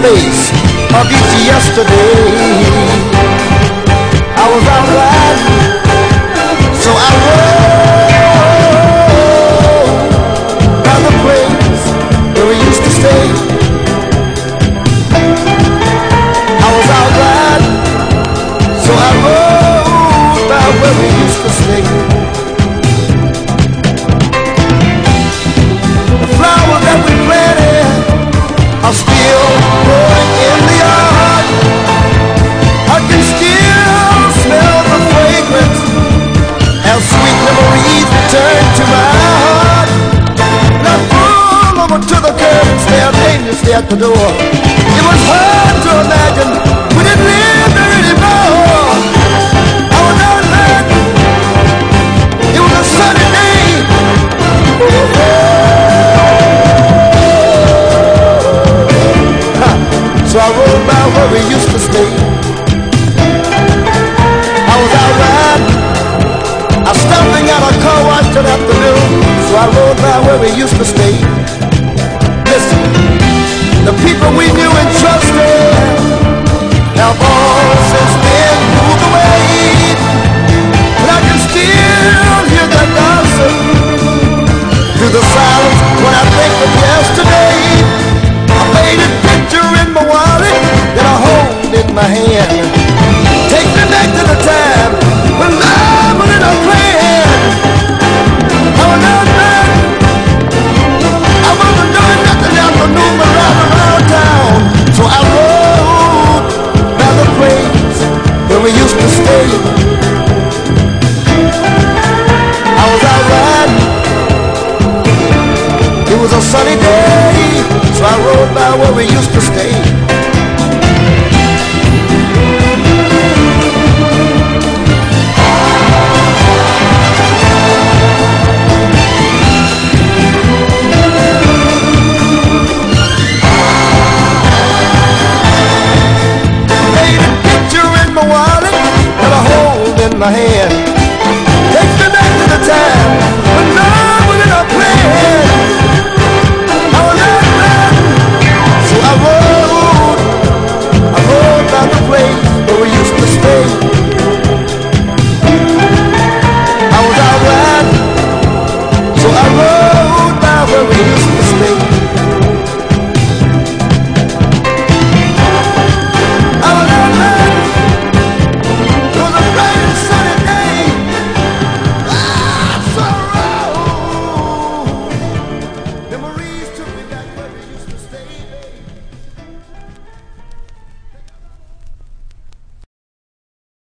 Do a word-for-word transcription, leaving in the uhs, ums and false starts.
face of each yesterday. I was out riding, so I rode by the place where we used to stay. I was out riding, so I rode by where we used to stay. The flowers that we planted are still growing in the yard. I can still smell the fragrance as sweet memories return to my heart. Now pull over to the curb and stare dangerously at the door. It was hard to imagine we didn't live there anymore. I was out there. It was a sunny day. So I rode by where we used to stay. I was out riding. I was stopping at a car wash that afternoon. So I rode by where we used to stay. Listen, the people we knew and trusted have all since then moved away. But I can still hear their gossip through the silence when I think of yesterday. I made a picture in my wallet that I hold in my hand. Take me back to the time when love was in a plan. I was out there. I wasn't doing nothing afternoon but riding around town. So I rode by the place where we used to stay. I was out riding. It was a sunny day, so I rode by where we used to stay. Made a picture in my wallet that I hold in my hand.